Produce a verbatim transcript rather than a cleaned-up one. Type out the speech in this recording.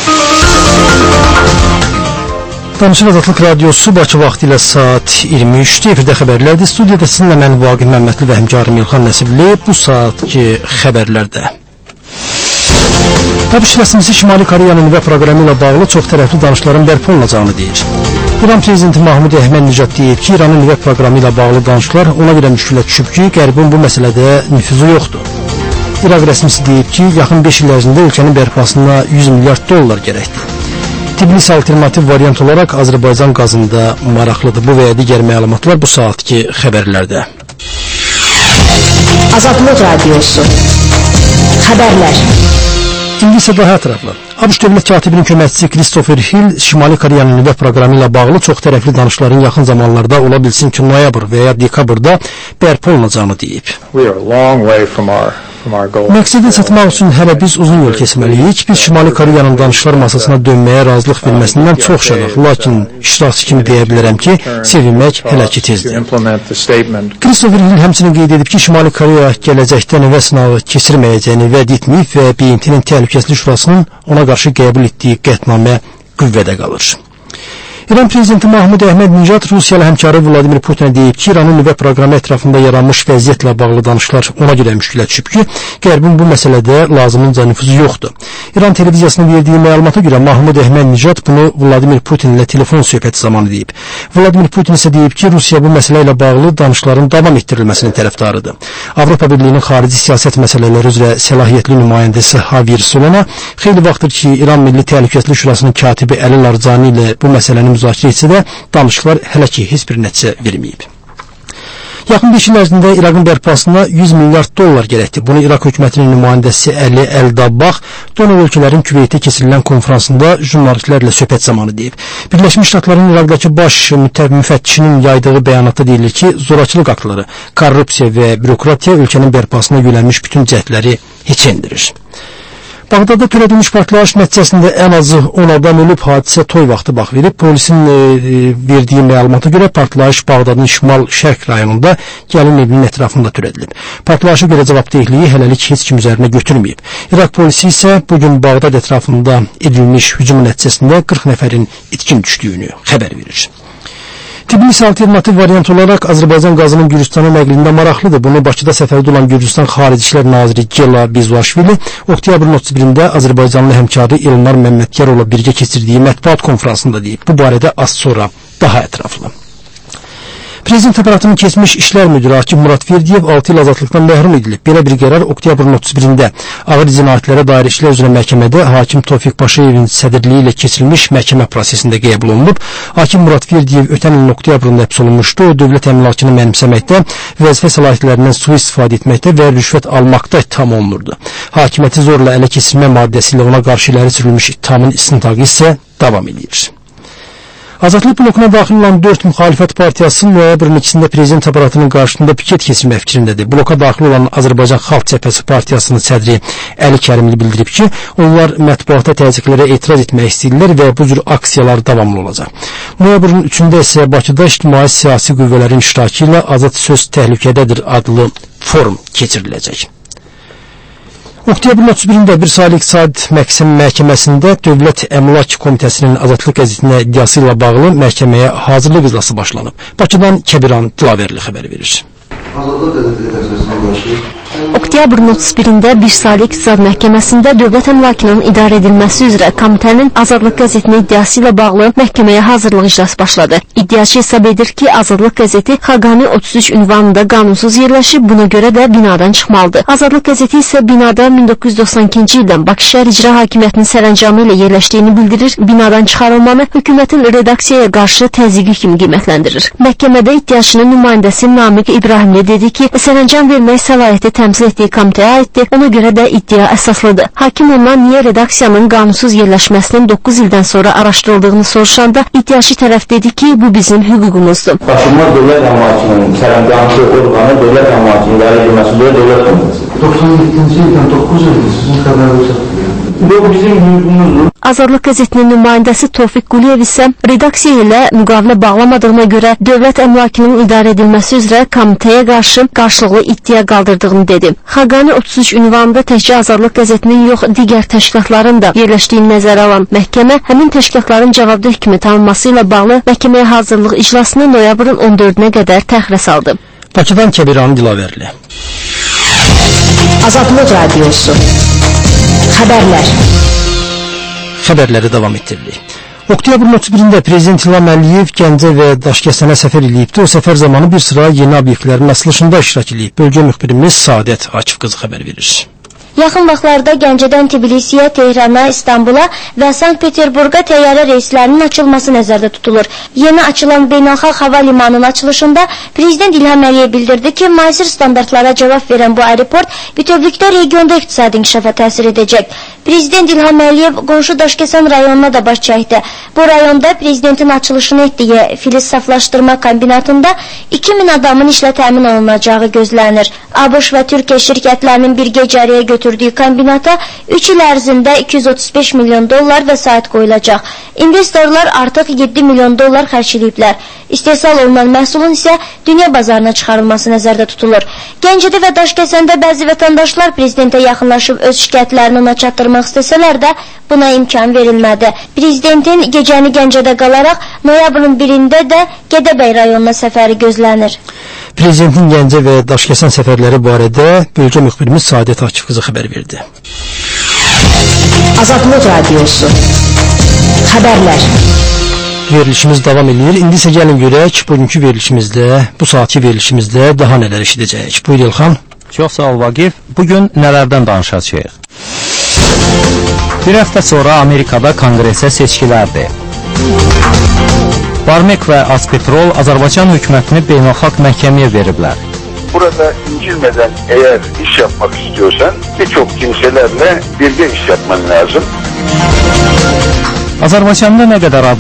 Danışıq Azadlıq Radiosu Bakı vaxtı ilə saat iyirmi üçdə efirdə xəbərlərdir. Studiyada sizinlə mən Vaqif Məmmədli və həmkarım İlxan Nəsibli. Bu saatki xəbərlərdə ABŞ rəsmisi Şimali Koreyanın nüvə proqramı ilə bağlı çox tərəfli danışıqların bərpa olunacağını deyir. İran prezidenti Mahmud Əhməd-Nijad deyib ki, İranın nüvə proqramı ilə bağlı danışıqlar ona görə müşkülə düşüb ki, Qərbin bu məsələdə nüfuzu yoxdur. İraq rəsmisi deyib ki, yaxın beş il ərzində ölkənin bərpasına yüz milyard dollar gərəkdir. Tbilisi alternativ variant olaraq Azərbaycan qazında maraqlıdır. Bu və ya digər məlumatlar bu saatki xəbərlərdə. Azadlıq Radiosu Xəbərlər. İndi isə daha ətraflı. ABŞ dövlət katibinin köməkçisi Christopher Hill Şimali Koreyanın nüvə proqramı ilə bağlı çox tərəfli danışıqların yaxın zamanlarda ola bilsin ki, noyabr və ya dekabrda bərpa olunacağını deyib. Məqsədi çatmaq üçün hələ biz uzun yol keçməliyik. Biz Şimali Koreyanın danışıqlar masasına dönməyə razılıq verməsindən çox şadıq. Lakin iştirakçı kimi deyə bilərəm ki, sevinmək hələ ki tezdir. Christopher Hill həmçinin qeyd edib ki, Şimali Koreya gələcəkdə nüvə sınağı keçirməyəcəyini vəd etməyib və B M T-nin Təhlükəsizlik Şurasının ona qarşı qəbul etdiyi qətnamə qüvvədə qalır. İran prezidenti Mahmud Əhməd-Nijad Rusiyalı həmkarı Vladimir Putinə deyib ki, İranın nüvə proqramı ətrafında yaranmış vəziyyətlə bağlı danışıqlar ona görə müşkülə düşüb ki, Qərbin bu məsələdə lazımınca nüfuzu yoxdur. İran televiziyasının verdiyi məlumata görə Mahmud Əhməd-Nijad bunu Vladimir Putin ilə telefon söhbəti zamanı deyib. Vladimir Putin isə deyib ki, Rusiya bu məsələ ilə bağlı danışıqların davam etdirilməsinin tərəfdarıdır. Avropa Birliyinin xarici siyasət məsələləri üzrə səlahiyyətli nümayəndəsi Javier Solana xeyli vaxtdır ki, İran Milli Təhlükəsizlik Şurasının katibi Əli Larijani ilə bu məsələnin müzakirə etsə də danışıqlar hələ ki heç bir nəticə verməyib. Yaxın beş il ərzində İraqın bərpasına yüz milyard dollar gərəkdir. Bunu İraq hökumətinin nümayəndəsi Əli Əl-Dabbaq donor ölkələrin Küveytdə keçirilən konfransında jurnalistlərlə söhbət zamanı deyib. Birləşmiş Ştatların İraqdakı baş müfəttişinin yaydığı bəyanatda deyilir ki, zorakılıq aktları, korrupsiya və bürokratiya ölkənin bərpasına yönəlmiş bütün cəhdləri heç endirir. Bağdadda törədilmiş partlayış nəticəsində ən azı on adam ölüb, hadisə toy vaxtı baş verib. Polisin e, verdiyi məlumata görə partlayış Bağdadın şimal-şərq rayonunda gəlin evinin ətrafında törədilib. Partlayışa görə cavabdehliyi hələlik heç kim üzərinə götürməyib. İraq polisi isə bugün Bağdad ətrafında edilmiş hücum nəticəsində qırx nəfərin itkin düşdüyünü xəbər verir. Tbilisi alternativ variant olaraq Azərbaycan qazının Gürcüstana nəqlində maraqlıdır. Bunu Bakıda səfərdə olan Gürcüstan Xarici İşlər Naziri Gela Bizvaşvili oktyabrın otuz birində Azərbaycanlı həmkarı Elnar Məmmədyarovla birgə keçirdiyi mətbuat konfransında deyib. Bu barədə az sonra daha ətraflı. Prezident aparatının keçmiş işlər müdürü Akif Muradverdiyev altı il azadlıqdan məhrum edilib. Belə bir qərar oktyabrın otuz birində ağır cinayətlərə dair işlər üzrə məhkəmədə hakim Tofiq Paşayevin sədrliyi ilə keçirilmiş məhkəmə prosesində qəbul olunub. Akif Muradverdiyev ötən ilin oktyabrında həbs olunmuşdu. O, dövlət əmlakını mənimsəməkdə, vəzifə səlahiyyətlərindən sui-istifadə etməkdə və rüşvət almaqda ittiham olunurdu. Hakimiyyəti zorla ələ keçirmə maddəsi ilə ona qarşı iləri sürülmüş ittihamın istintaqı isə davam edir. Azadlıq blokuna daxil olan dörd müxalifət partiyası noyabrın ikisində prezident aparatının qarşısında piket keçirmək fikrindədir. Bloka daxil olan Azərbaycan Xalq Cəbhəsi partiyasının sədri Əli Kərimli bildirib ki, onlar mətbuata təzyiqlərə etiraz etmək istəyirlər və bu cür aksiyalar davamlı olacaq. Noyabrın üçündə isə Bakıda ictimai siyasi qüvvələrin iştirakı ilə Azad Söz Təhlükədədir adlı forum keçiriləcək. Oktyabrın otuz birində bir saylı iqtisad məhkəməsində Dövlət Əmlak Komitəsinin Azadlıq qəzetinə iddiası ilə bağlı məhkəməyə hazırlıq iclası başlanıb. Bakıdan Kəbiran Dilaverli xəbər verir. Azadlıq qəzeti təsəvvürünə qarşı Oktyabrın otuz birində bir saylı iqtisad məhkəməsində dövlət əmlakının idarə edilməsi üzrə komitənin Azadlıq qəzetinin iddiası ilə bağlı məhkəməyə hazırlıq iclası başladı. İddiaçı hesab edir ki, Azadlıq qəzeti Xaqani otuz üç ünvanında qanunsuz yerləşib, buna görə də binadan çıxmalıdır. Azadlıq qəzeti isə binada min doqquz yüz doxsan ikinci ildən Bakı şəhər icra hakimiyyətinin sərəncamı ilə yerləşdiyini bildirir, binadan çıxarılmanı hökumətin redaksiyaya qarşı təzyiqi kimi qiymətləndirir. Məhkəmədə iddiaçının nümayəndəsi Namiq İbrahimli dedi ki, sərəncam vermək səlahiyyəti təmsil etdiyi komitəyə aiddir, ona görə də iddia əsaslıdır. Hakim ondan niyə redaksiyanın qanunsuz yerləşməsinin doqquz ildən sonra araşdırıldığını soruşanda iddiaçı tərəf dedi ki, bu bizim hüququmuzdur. Daşınmaz dövlət əmlakının sərəncamçı orqanı dövlət əmlakının idarə edilməsi dövlət komitəsidir. doxsan yeddinci ildən doqquz ildir sizin xəbəriniz yoxdur. Bu bizim hüququmuzdur. Azadlıq qəzetinin nümayəndəsi Tofiq Quliyev isə redaksiya ilə müqavilə bağlamadığına görə dövlət əmlakının idarə edilməsi üzrə komitəyə qarşı qarşılıqlı iddia qaldırdığını dedi. Xaqani otuz üç ünvanında təkcə Azadlıq qəzetinin yox, digər təşkilatların da yerləşdiyini nəzərə alan məhkəmə həmin təşkilatların cavabdeh kimi tanınması ilə bağlı məhkəməyə hazırlıq iclasını noyabrın on dördünə qədər təxirə saldı. Bakıdan Kəbiran Dilaverli. Azadlıq Radiosu. Xəbərlər. Xəbərləri davam etdiririk. Oktyabrın otuz birində Prezident İlham Əliyev Gəncə və Daşkəsənə səfər edibdi. O səfər zamanı bir sıra yeni obyektlərin açılışında iştirak edib. Bölgə müxbirimiz Saadət Akif qızı xəbər verir. Yaxın vaxtlarda Gəncədən Tbilisiyə, Tehrana, İstanbula və Sankt-Peterburqa təyyarə reyslərinin açılması nəzərdə tutulur. Yeni açılan beynəlxalq hava limanının açılışında Prezident İlham Əliyev bildirdi ki, müasir standartlara cavab verən bu aeroport bütövlükdə regionda iqtisadi inkişafa təsir edəcək. Prezident İlham Əliyev qonşu Daşkəsən rayonuna da baş çəkdi. Bu rayonda Prezidentin açılışını etdiyi filiz saflaşdırma kombinatında iki min adamın işlə təmin olunacağı gözlənir. ABŞ və Türkiyə şirkətlərinin birgə icariyə götürdüyü kombinata üç il ərzində iki yüz otuz beş milyon dollar vəsait qoyulacaq. İnvestorlar artıq yeddi milyon dollar xərcləyiblər. İstehsal olunan məhsulun isə dünya bazarına çıxarılması nəzərdə tutulur. Gəncədə və Daşkəsəndə bəzi vətəndaşlar prezidentə yaxınlaşıb öz şikayətlərini ona çatdırmaq istəsələr də buna imkan verilmədi. Prezidentin gecəni Gəncədə qalaraq noyabrın birində də Gədəbəy rayonuna səfəri gözlənir. Prezidentin Gəncə və Daşkəsən səfərləri barədə bölgə müxbirimiz Saadət Akif qızı xəbər verdi. Azadlıq Radiosu. Xəbərlər. Verilişimiz davam edir. İndi isə gəlin görək bugünkü verilişimizdə, bu saatki verilişimizdə daha nələr eşidəcəyik. Buyur İlxan. Çox sağ ol Vaqif. Bugün nələrdən danışacağıq? Bir həftə sonra Amerikada konqresə seçkilərdir. Barmek və Azpetrol Azərbaycan hökumətini beynəlxalq məhkəməyə veriblər. Burada incilmeden eğer iş yapmak istiyorsan birçok kimselerle birlikte iş yapman lazım. Azərbaycanda nə qədər